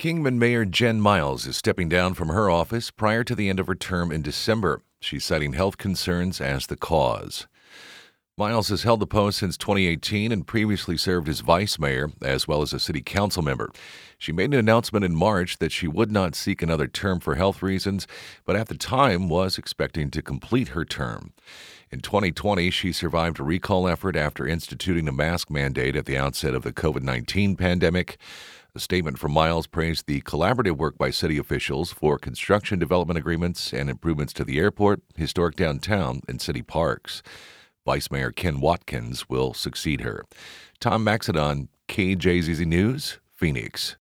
Kingman Mayor Jen Miles is stepping down from her office prior to the end of her term in December. She's citing health concerns as the cause. Miles has held the post since 2018 and previously served as vice mayor as well as a city council member. She made an announcement in March that she would not seek another term for health reasons, but at the time was expecting to complete her term. In 2020, she survived a recall effort after instituting a mask mandate at the outset of the COVID-19 pandemic. A statement from Miles praised the collaborative work by city officials for construction development agreements and improvements to the airport, historic downtown, and city parks. Vice Mayor Ken Watkins will succeed her. Tom Maxedon, KJZZ News, Phoenix.